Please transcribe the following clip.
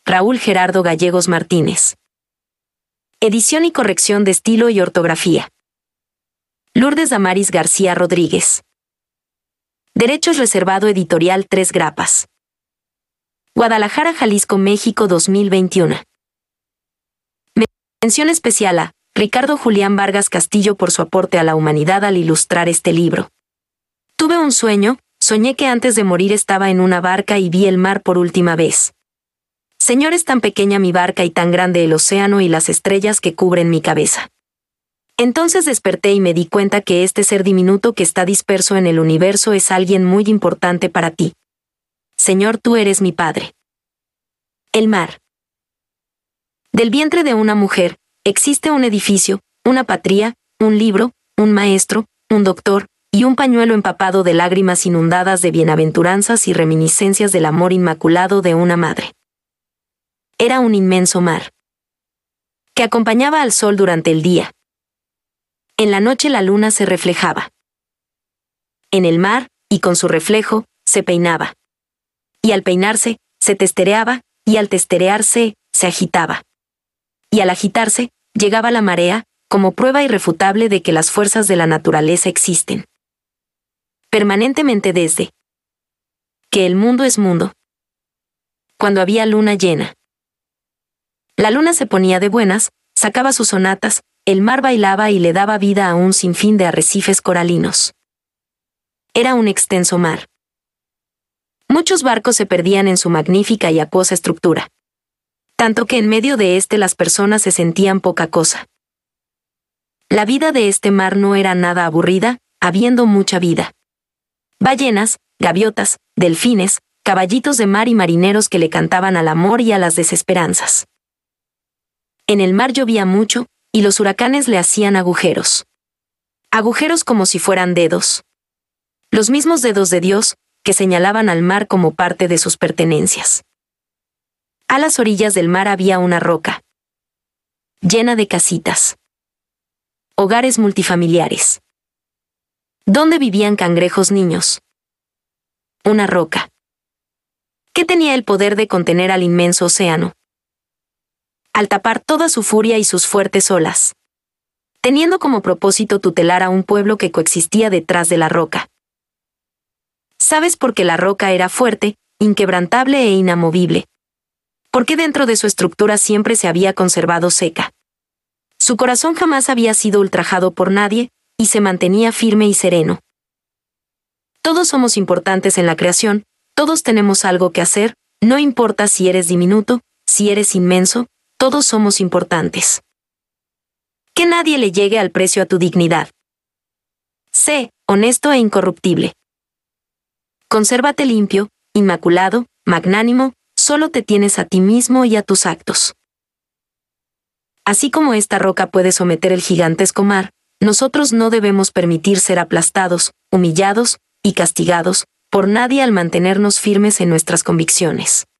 Raúl Gerardo Gallegos Martínez. Edición y corrección de estilo y ortografía. Lourdes Damaris García Rodríguez. Derechos reservado editorial 3 Grapas. Guadalajara, Jalisco, México 2021. Mención especial a Ricardo Julián Vargas Castillo por su aporte a la humanidad al ilustrar este libro. Tuve un sueño, soñé que antes de morir estaba en una barca y vi el mar por última vez. Señor, es tan pequeña mi barca y tan grande el océano y las estrellas que cubren mi cabeza. Entonces desperté y me di cuenta que este ser diminuto que está disperso en el universo es alguien muy importante para ti. Señor, tú eres mi Padre. El mar. Del vientre de una mujer, existe un edificio, una patria, un libro, un maestro, un doctor, y un pañuelo empapado de lágrimas inundadas de bienaventuranzas y reminiscencias del amor inmaculado de una madre. Era un inmenso mar, que acompañaba al sol durante el día. En la noche la luna se reflejaba en el mar, y con su reflejo, se peinaba. Y al peinarse, se testereaba, y al testerearse, se agitaba. Y al agitarse, llegaba la marea, como prueba irrefutable de que las fuerzas de la naturaleza existen permanentemente desde que el mundo es mundo. Cuando había luna llena, la luna se ponía de buenas, sacaba sus sonatas, el mar bailaba y le daba vida a un sinfín de arrecifes coralinos. Era un extenso mar. Muchos barcos se perdían en su magnífica y acuosa estructura, tanto que en medio de las personas se sentían poca cosa. La vida de este mar no era nada aburrida, habiendo mucha vida. Ballenas, gaviotas, delfines, caballitos de mar y marineros que le cantaban al amor y a las desesperanzas. En el mar llovía mucho, y los huracanes le hacían agujeros. Agujeros como si fueran dedos. Los mismos dedos de Dios, que señalaban al mar como parte de sus pertenencias. A las orillas del mar había una roca, llena de casitas. Hogares multifamiliares, donde vivían cangrejos niños. Una roca que tenía el poder de contener al inmenso océano, al tapar toda su furia y sus fuertes olas, teniendo como propósito tutelar a un pueblo que coexistía detrás de la roca. ¿Sabes por qué la roca era fuerte, inquebrantable e inamovible? Porque dentro de su estructura siempre se había conservado seca. Su corazón jamás había sido ultrajado por nadie, y se mantenía firme y sereno. Todos somos importantes en la creación, todos tenemos algo que hacer, no importa si eres diminuto, si eres inmenso, todos somos importantes. Que nadie le llegue al precio a tu dignidad. Sé honesto e incorruptible. Consérvate limpio, inmaculado, magnánimo, solo te tienes a ti mismo y a tus actos. Así como esta roca puede someter el gigantesco mar, nosotros no debemos permitir ser aplastados, humillados y castigados por nadie al mantenernos firmes en nuestras convicciones.